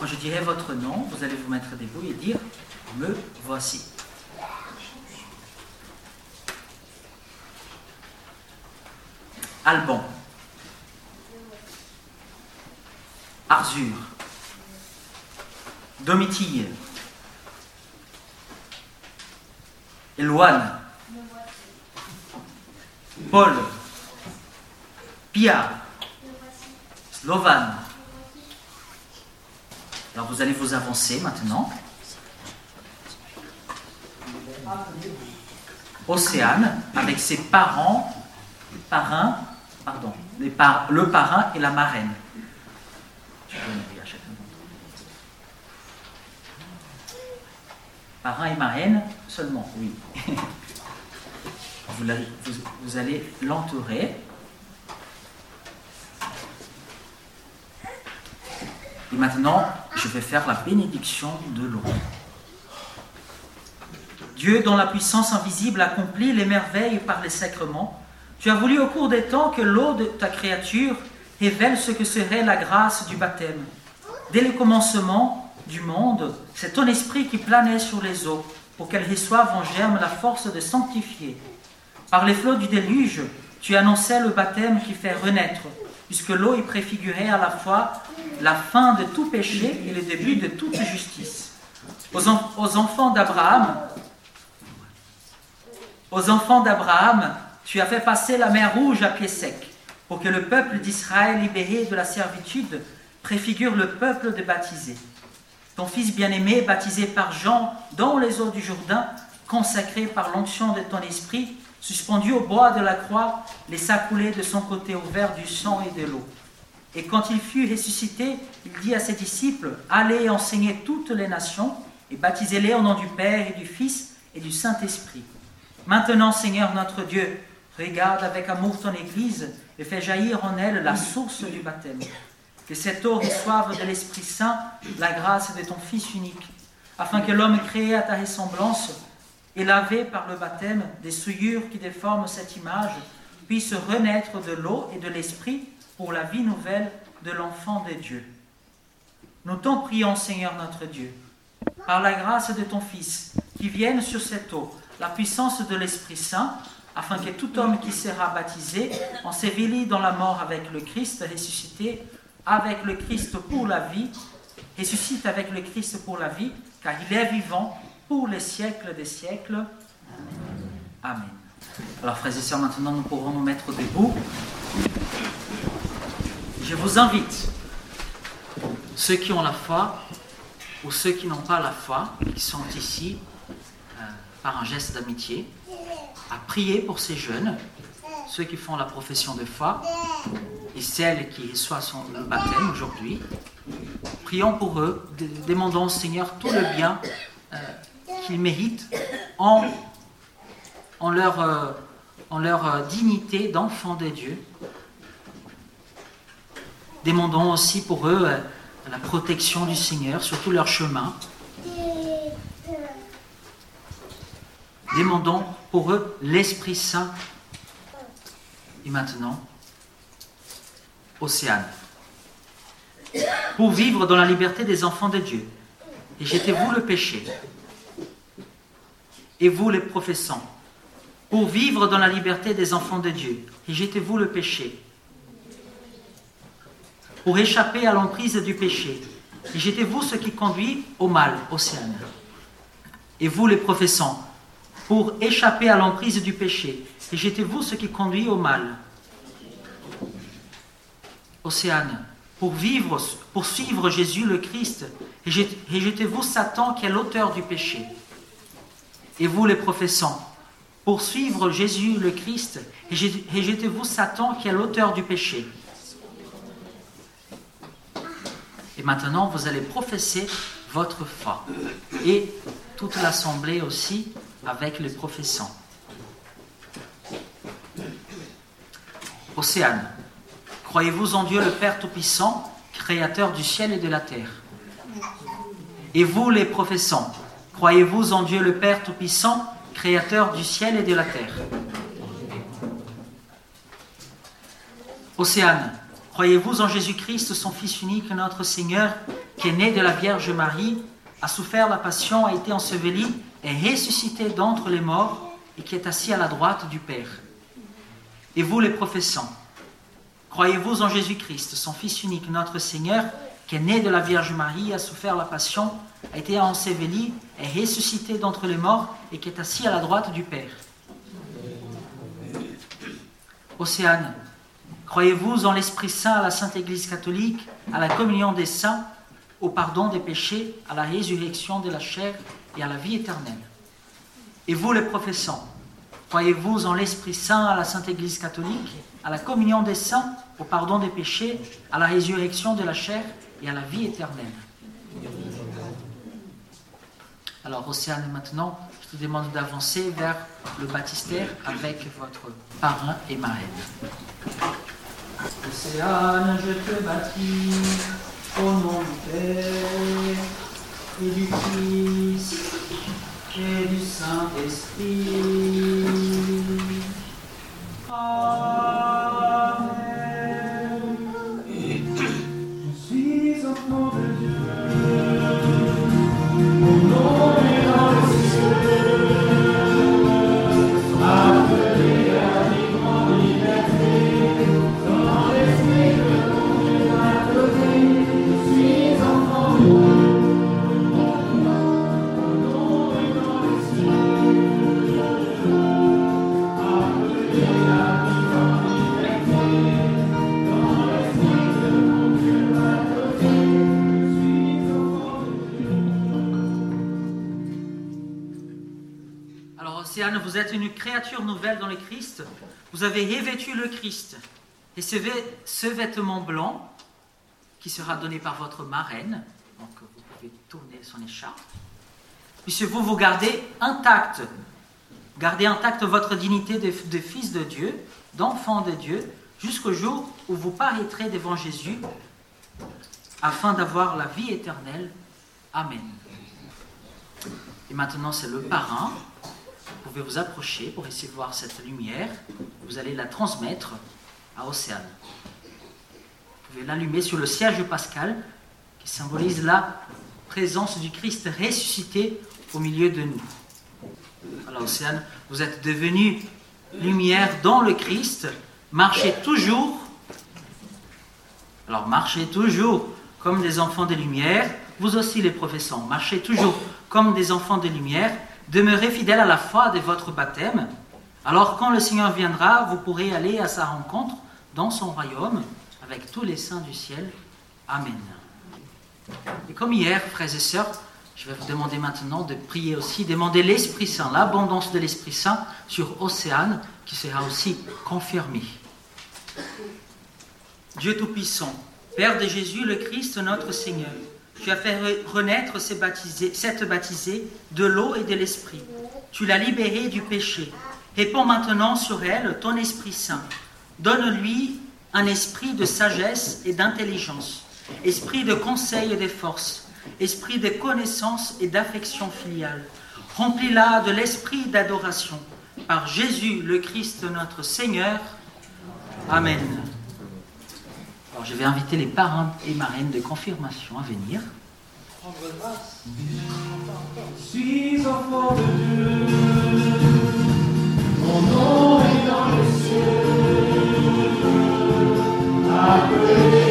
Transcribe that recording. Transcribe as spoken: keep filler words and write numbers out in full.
quand je dirai votre nom, vous allez vous mettre debout et dire « Me voici ». Alban, Arzur, Domitille, Éloane, Paul, Pia, Slovan. Alors vous allez vous avancer maintenant. Océane, avec ses parents, parrains, pardon, les par, le parrain et la marraine. Je donne à chacun d'entre vous. Parrain et marraine seulement, oui. Vous, vous, vous allez l'entourer. Et maintenant, je vais faire la bénédiction de l'eau. Dieu, dont la puissance invisible accomplit les merveilles par les sacrements, tu as voulu au cours des temps que l'eau de ta créature révèle ce que serait la grâce du baptême. Dès le commencement du monde, c'est ton esprit qui planait sur les eaux, pour qu'elles reçoivent en germe la force de sanctifier. Par les flots du déluge, tu annonçais le baptême qui fait renaître, puisque l'eau y préfigurait à la fois la fin de tout péché et le début de toute justice. Aux, en, aux enfants d'Abraham, aux enfants d'Abraham, tu as fait passer la mer Rouge à pied sec, pour que le peuple d'Israël libéré de la servitude préfigure le peuple de baptisés. Ton fils bien-aimé, baptisé par Jean dans les eaux du Jourdain, consacré par l'onction de ton esprit, suspendu au bois de la croix, laissa couler de son côté ouvert du sang et de l'eau. Et quand il fut ressuscité, il dit à ses disciples, « Allez enseigner toutes les nations et baptisez-les au nom du Père et du Fils et du Saint-Esprit. Maintenant, Seigneur notre Dieu, regarde avec amour ton Église et fais jaillir en elle la source du baptême. Que cette eau reçoive de l'Esprit Saint la grâce de ton Fils unique, afin que l'homme créé à ta ressemblance et lavé par le baptême des souillures qui déforment cette image puisse renaître de l'eau et de l'Esprit pour la vie nouvelle de l'enfant de Dieu. Nous t'en prions, Seigneur notre Dieu, par la grâce de ton Fils, qui vienne sur cette eau la puissance de l'Esprit Saint, afin que tout homme qui sera baptisé ensevelit dans la mort avec le Christ, ressuscité avec le Christ pour la vie, ressuscite avec le Christ pour la vie, car il est vivant pour les siècles des siècles. Amen. Alors, frères et sœurs, maintenant nous pourrons nous mettre debout. Je vous invite, ceux qui ont la foi ou ceux qui n'ont pas la foi, qui sont ici euh, par un geste d'amitié, à prier pour ces jeunes, ceux qui font la profession de foi et celles qui reçoivent son, le baptême aujourd'hui. Prions pour eux, demandons au Seigneur tout le bien euh, qu'ils méritent en, en leur, euh, en leur euh, dignité d'enfants de Dieu. Demandons aussi pour eux euh, la protection du Seigneur sur tout leur chemin. Demandons pour eux l'Esprit Saint. Et maintenant, Océane. Pour vivre dans la liberté des enfants de Dieu, et jetez-vous le péché. Et vous les professants, pour vivre dans la liberté des enfants de Dieu, et jetez-vous le péché. Pour échapper à l'emprise du péché, et jetez-vous ce qui conduit au mal, Océane. Et vous les professants, pour échapper à l'emprise du péché, et jetez-vous ce qui conduit au mal. Océane, pour vivre, pour suivre Jésus le Christ, et jetez-vous Satan qui est l'auteur du péché. Et vous les professants, pour suivre Jésus le Christ, et jetez-vous Satan qui est l'auteur du péché. Et maintenant, vous allez professer votre foi. Et toute l'assemblée aussi, avec les professants. Océane, croyez-vous en Dieu le Père Tout-Puissant, Créateur du ciel et de la terre? Et vous les professants, croyez-vous en Dieu le Père Tout-Puissant, Créateur du ciel et de la terre? Océane, croyez-vous en Jésus-Christ, son Fils unique, notre Seigneur, qui est né de la Vierge Marie, a souffert la passion, a été enseveli, est ressuscité d'entre les morts et qui est assis à la droite du Père. Et vous les professants, croyez-vous en Jésus-Christ, son Fils unique, notre Seigneur, qui est né de la Vierge Marie, a souffert la passion, a été enseveli, est ressuscité d'entre les morts et qui est assis à la droite du Père. Océane, croyez-vous en l'Esprit Saint, à la Sainte Église catholique, à la communion des saints, au pardon des péchés, à la résurrection de la chair et à la vie éternelle? Et vous les professants, croyez-vous en l'Esprit Saint, à la Sainte Église catholique, à la communion des saints, au pardon des péchés, à la résurrection de la chair et à la vie éternelle? Alors, Océane, maintenant, je te demande d'avancer vers le baptistère avec votre parrain et marraine. Océane, je te baptise au nom du Père et du Fils et du Saint-Esprit. Amen. Je suis enfant de Dieu, mon nom est dans les cieux, appelé à vivre en liberté, dans l'esprit de mon Dieu à côté. Je suis enfant de Dieu. Océane, vous êtes une créature nouvelle dans le Christ. Vous avez revêtu le Christ. Et ce, vê- ce vêtement blanc, qui sera donné par votre marraine, donc vous pouvez tourner son écharpe, puisque vous vous gardez intact, gardez intacte votre dignité de, de fils de Dieu, d'enfant de Dieu, jusqu'au jour où vous paraîtrez devant Jésus, afin d'avoir la vie éternelle. Amen. Et maintenant, c'est le parrain. Vous pouvez vous approcher pour recevoir cette lumière. Vous allez la transmettre à Océane. Vous pouvez l'allumer sur le siège pascal qui symbolise la présence du Christ ressuscité au milieu de nous. Alors Océane, vous êtes devenue lumière dans le Christ. Marchez toujours. Alors marchez toujours comme des enfants de lumière. Vous aussi les professants, marchez toujours comme des enfants de lumière. Demeurez fidèles à la foi de votre baptême. Alors quand le Seigneur viendra, vous pourrez aller à sa rencontre dans son royaume avec tous les saints du ciel. Amen. Et comme hier, frères et sœurs, je vais vous demander maintenant de prier aussi, demander l'Esprit Saint, l'abondance de l'Esprit Saint sur Océane, qui sera aussi confirmée. Dieu Tout-Puissant, Père de Jésus, le Christ, notre Seigneur, tu as fait renaître cette baptisée, cette baptisée de l'eau et de l'Esprit. Tu l'as libérée du péché. Répands maintenant sur elle ton Esprit Saint. Donne-lui un esprit de sagesse et d'intelligence, esprit de conseil et de force, esprit de connaissance et d'affection filiale. Remplis-la de l'esprit d'adoration. Par Jésus, le Christ, notre Seigneur. Amen. Alors, je vais inviter les parrains et marraines de confirmation à venir. Je suis enfant de Dieu, mon nom est dans les cieux, appelé